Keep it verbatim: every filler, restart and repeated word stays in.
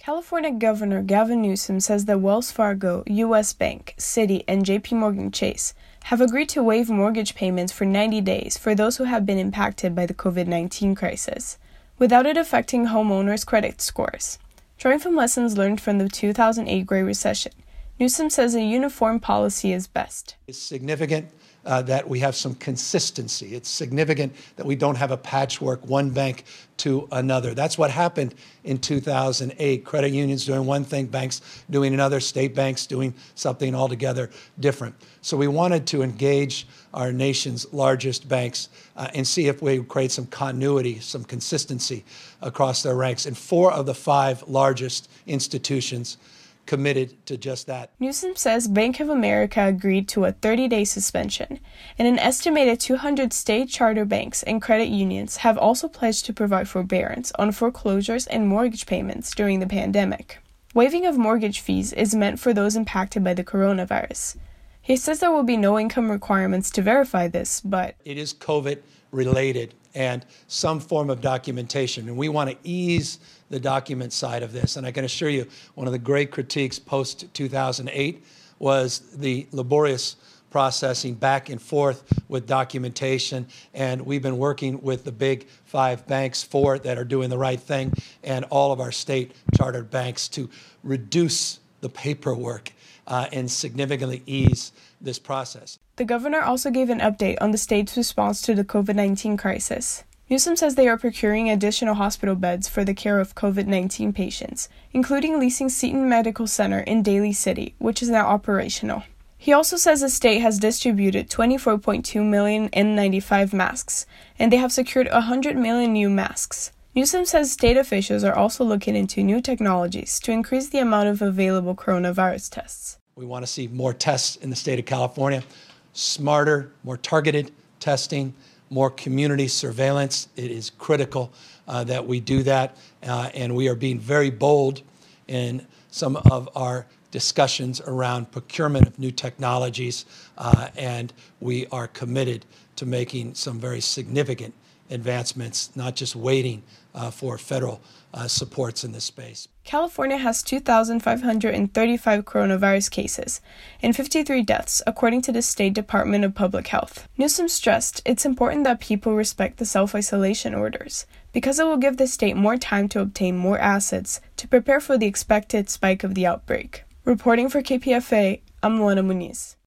California Governor Gavin Newsom says that Wells Fargo, U S Bank, Citi, and J P Morgan Chase have agreed to waive mortgage payments for ninety days for those who have been impacted by the covid nineteen crisis, without it affecting homeowners' credit scores. Drawing from lessons learned from the two thousand eight Great Recession, Newsom says a uniform policy is best. It's significant uh, that we have some consistency. It's significant that we don't have a patchwork, one bank to another. That's what happened in two thousand eight. Credit unions doing one thing, banks doing another, state banks doing something altogether different. So we wanted to engage our nation's largest banks uh, and see if we would create some continuity, some consistency across their ranks. And four of the five largest institutions committed to just that. Newsom says Bank of America agreed to a thirty-day suspension, and an estimated two hundred state charter banks and credit unions have also pledged to provide forbearance on foreclosures and mortgage payments during the pandemic. Waiving of mortgage fees is meant for those impacted by the coronavirus. He says there will be no income requirements to verify this, but it is COVID related and some form of documentation. And we want to ease the document side of this. And I can assure you, one of the great critiques post two thousand eight was the laborious processing back and forth with documentation. And we've been working with the big five banks, four that are doing the right thing, and all of our state chartered banks to reduce the paperwork uh, and significantly ease this process. The governor also gave an update on the state's response to the covid nineteen crisis. Newsom says they are procuring additional hospital beds for the care of covid nineteen patients, including leasing Seton Medical Center in Daly City, which is now operational. He also says the state has distributed twenty-four point two million N ninety-five masks, and they have secured one hundred million new masks. Newsom says state officials are also looking into new technologies to increase the amount of available coronavirus tests. We want to see more tests in the state of California, smarter, more targeted testing, more community surveillance. It is critical uh, that we do that, uh, and we are being very bold in some of our discussions around procurement of new technologies, uh, and we are committed to making some very significant advancements, not just waiting uh, for federal uh, supports in this space. California has two thousand five hundred thirty-five coronavirus cases and fifty-three deaths, according to the State Department of Public Health. Newsom stressed it's important that people respect the self-isolation orders, because it will give the state more time to obtain more assets to prepare for the expected spike of the outbreak. Reporting for K P F A, I'm Luana Muniz.